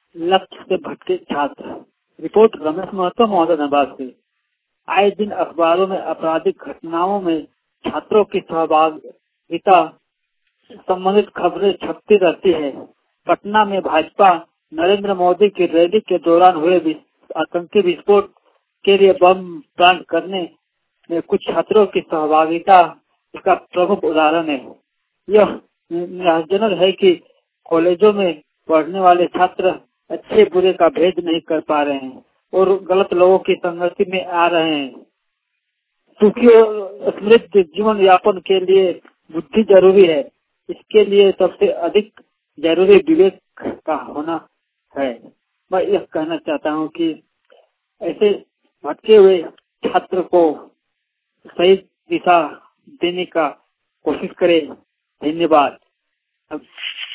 लक्ष्य से भटके छात्र। रिपोर्ट रमेश महतो, महोदय धनबाद से। आए दिन अखबारों में आपराधिक घटनाओं में छात्रों की सहभागिता संबंधित खबरें छपती रहती है। पटना में भाजपा नरेंद्र मोदी की रैली के दौरान हुए आतंकी विस्फोट के लिए बम प्लांट करने में कुछ छात्रों की सहभागिता इसका प्रमुख उदाहरण है। यह निराशाजनक है कि कॉलेजों में पढ़ने वाले छात्र अच्छे बुरे का भेद नहीं कर पा रहे हैं और गलत लोगों की संगति में आ रहे हैं। सुखी और समृद्ध जीवन यापन के लिए बुद्धि जरूरी है। इसके लिए सबसे अधिक जरूरी विवेक का होना है। मैं यह कहना चाहता हूँ कि ऐसे भटके हुए छात्र को सही दिशा देने का कोशिश करें। धन्यवाद।